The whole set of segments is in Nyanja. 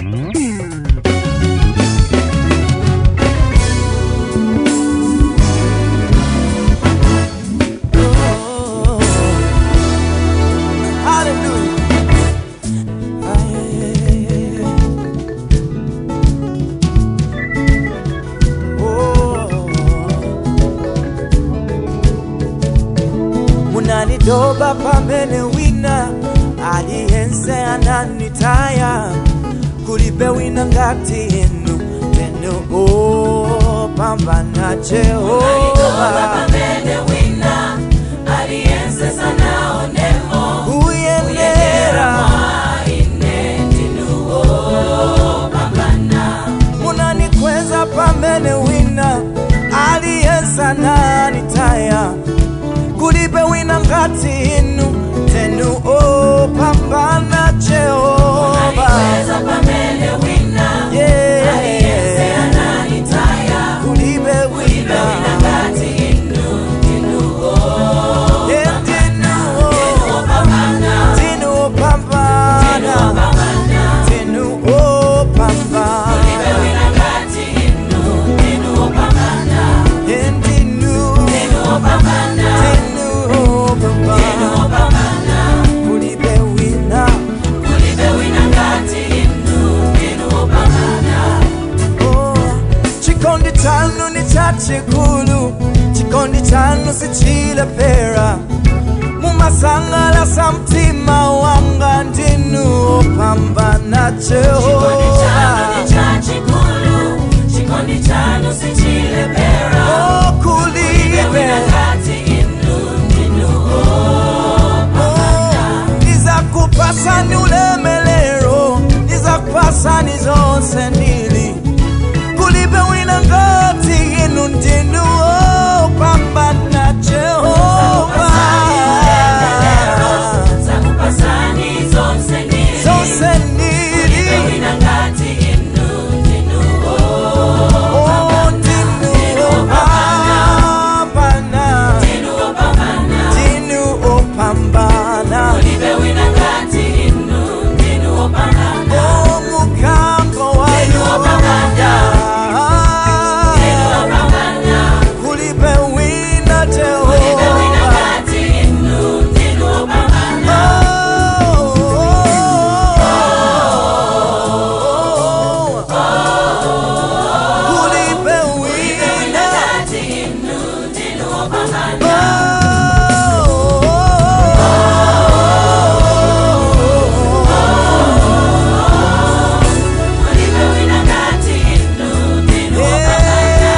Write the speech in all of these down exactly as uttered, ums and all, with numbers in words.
Doba pamene wina aliyense ananitaya kulibe wina ngati inu inu oh pambana Jehova. Doba pamene wina aliyense sanaonemo uyenera ine ndinu oh pambana. Munanikweza pamene wina aliyense ananitaya kulibe wina ngati inu tenu oh pambana Jehova. Munanikweza pamene wina yeah. aliyense ananitaya kulibe wina ngati inu ndinu oh yeah, tenu oh pambana. tenu oh pambana tenu oh pambana Kulibe wina ngati inu ndinu oh pambana. yeah, tenu Ndinu oh pambana. Chikondi chanu ni chachikulu, chikondi chanu sichilepera. Mumasangala sa mtima wanga ndinu opambana Jehova. Chikondi chanu ni chachikulu, chikondi chanu sichilepera. Oh kulibe ngati inu ndinu opambana. Nizakupasani ulemelero, nizakupasani zonse ndili. Kulibe wina ngati inu ndinu opambana Jehova. Zakupasani zonse ndili. Zonse ndili. Kulibe wina ngati inu ndinu opambana. Ndinu opambana. Ndinu opambana. Ndinu opambana. Kulibe wina ngati inu ndinu opambana. Oh mukango wa Yehova. Kulibe wina Jehova. Kulibe wina ngati inu ndinu opambana. Kulibe wina ngati inu ndinu opambana. Kulibe wina ngati inu ndinu opambana.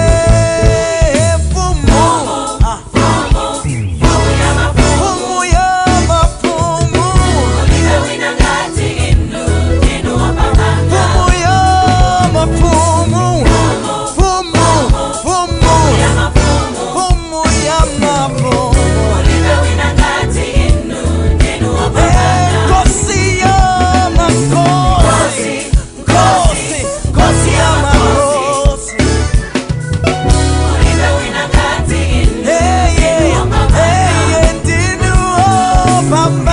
Fumu ya mafumu. Kulibe wina ngati inu ndinu opambana. Fumu ya mafumu. Fumu, fumu, fumu ya mafumu. Kulibe wina ngati inu ndinu opambana. Kosi ya makosi. Kosi, kosi ya makosi. Kulibe wina ngati inu Hey, yeah, hey, yeah, ndinu opambana.